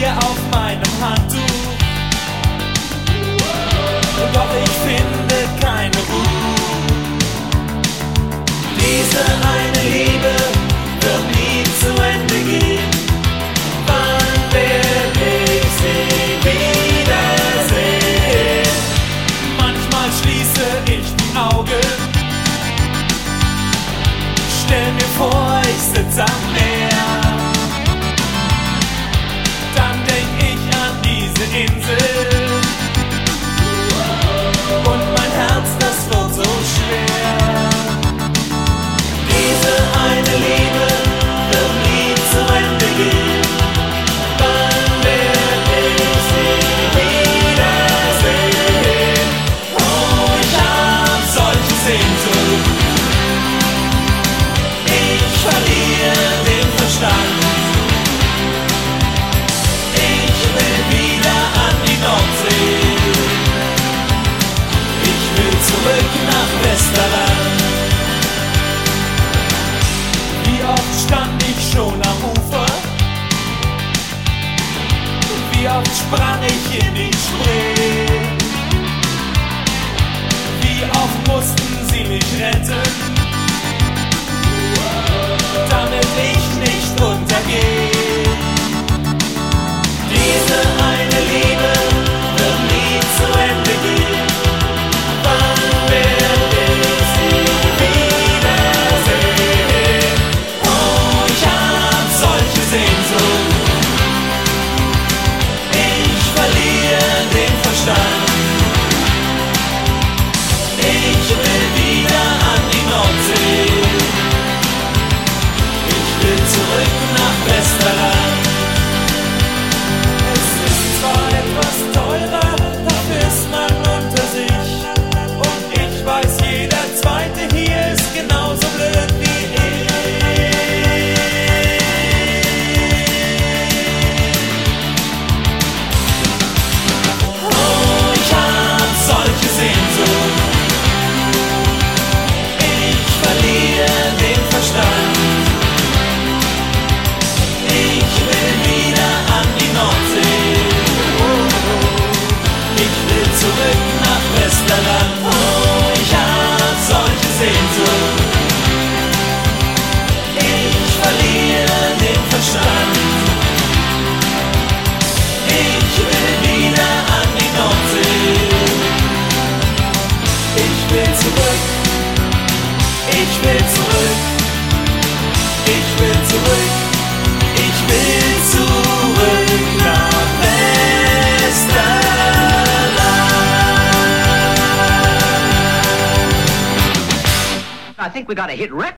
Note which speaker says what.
Speaker 1: hier auf meinem Handtuch. Doch ich finde keine Ruhe. Diese eine Liebe wird nie zu Ende gehen. Wann werde ich sie wiedersehen? Manchmal schließe ich die Augen, stell mir vor, ich sitze am Meer. Dann denk ich an diese Insel und mein Herz, das wird so schwer. Diese eine Liebe wird nie zu Ende gehen. Wann werde ich sie wiedersehen? Oh, ich hab solche Sehnsucht. Ich verliere den Verstand. Ich will wieder an die Nordsee. Ich will zurück nach Westerland. Wie oft stand ich schon am Ufer? Wie oft sprang ich in die Spree? Wie oft mussten sie mich retten, damit ich nicht untergehe. Diese eine Liebe wird nie zu Ende gehen. Wann werde ich sie wiedersehen? Oh, ich hab solche Sehnsucht. Ich verliere den Verstand. Ich will wieder an die Nordsee. Ich will zurück nach Westerland. Es ist zwar etwas teurer, dafür ist man unter sich. Und ich weiß, jeder Zweite hier ist genauso blöd wie ich. Oh, ich hab solche Sehnsucht. Ich verliere den Verstand. Ich will wieder an die Nordsee. Ich will zurück nach Westerland. Oh, ich hab solche Sehnsucht. Ich verliere den Verstand. Ich will wieder an die Nordsee. Ich will zurück. Ich will zurück. Ich will zurück. Ich will zurück nach Westerland.
Speaker 2: I think we got a hit record.